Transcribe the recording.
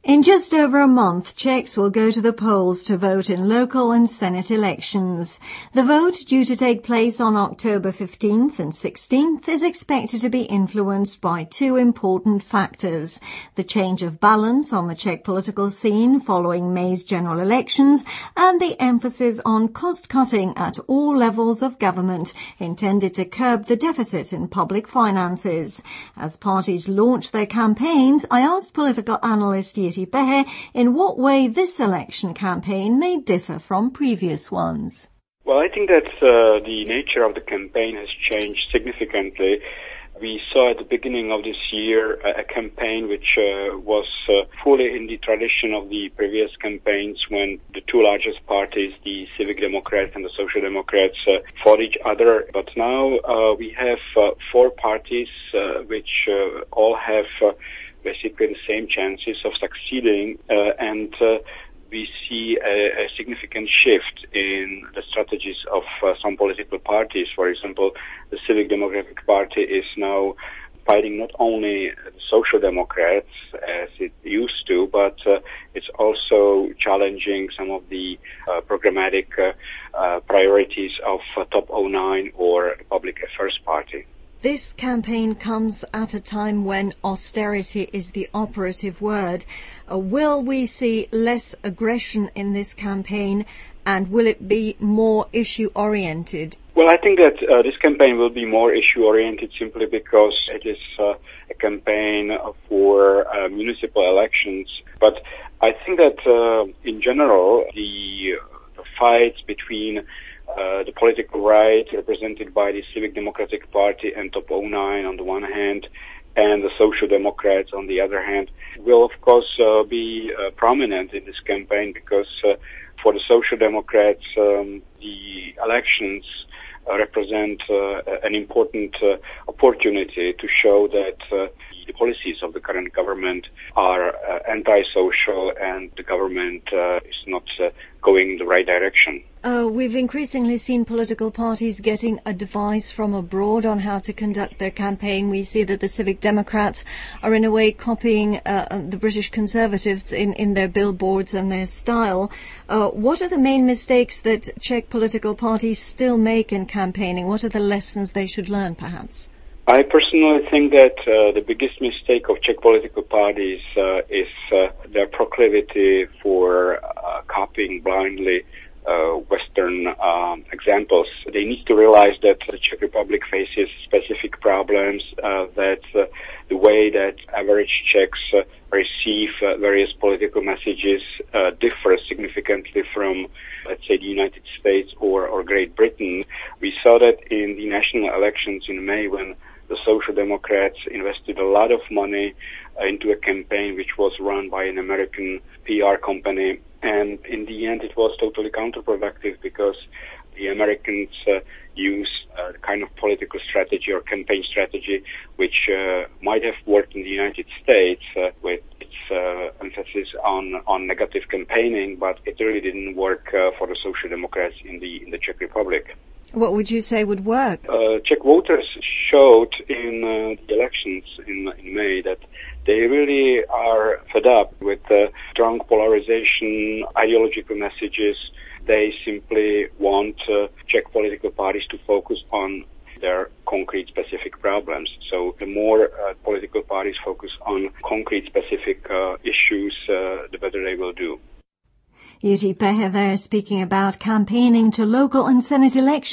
In just over a month, Czechs will go to the polls to vote in local and Senate elections. The vote, due to take place on October 15th and 16th, is expected to be influenced by two important factors: the change of balance on the Czech political scene following May's general elections and the emphasis on cost-cutting at all levels of government, intended to curb the deficit in public finances. As parties launch their campaigns, I asked political analyst Jiří Pehe in what way this election campaign may differ from previous ones. Well, I think that the nature of the campaign has changed significantly. We saw at the beginning of this year a campaign which was fully in the tradition of the previous campaigns, when the two largest parties, the Civic Democrats and the Social Democrats, fought each other. But now we have four parties which all have basically the same chances of succeeding, and we see a significant shift in the strategies of some political parties. For example, the Civic Democratic Party is now fighting not only the Social Democrats as it used to, but it's also challenging some of the programmatic priorities of Top 09 or Public Affairs Party. This campaign comes at a time when austerity is the operative word. Will we see less aggression in this campaign, and will it be more issue-oriented? Well, I think that this campaign will be more issue-oriented simply because it is a campaign for municipal elections. But I think that in general, the fights between the political right represented by the Civic Democratic Party and Top 09 on the one hand, and the Social Democrats on the other hand, will of course be prominent in this campaign, because for the Social Democrats the elections represent an important opportunity to show that the policies of the current government are anti-social and the government is not going in the right direction. We've increasingly seen political parties getting advice from abroad on how to conduct their campaign. We see that the Civic Democrats are in a way copying the British Conservatives in their billboards and their style. What are the main mistakes that Czech political parties still make in campaigning? What are the lessons they should learn, perhaps? I personally think that the biggest mistake of Czech political parties is their proclivity for copying blindly Western examples. They need to realize that the Czech Republic faces specific problems, that the way that average Czechs receive various political messages differs significantly from, let's say, the United States or Great Britain. We saw that in the national elections in May, when the Social Democrats invested a lot of money into a campaign which was run by an American PR company, and in the end it was totally counterproductive, because the Americans use a kind of political strategy or campaign strategy which might have worked in the United States with its emphasis on negative campaigning, but it really didn't work for the Social Democrats in the Czech Republic. What would you say would work? Czech voters showed in the elections in May that they really are fed up with strong polarization, ideological messages. They simply want Czech political parties to focus on their concrete specific problems. So the more political parties focus on concrete specific issues, the better they will do. Jiří Pehe there speaking about campaigning to local and Senate elections.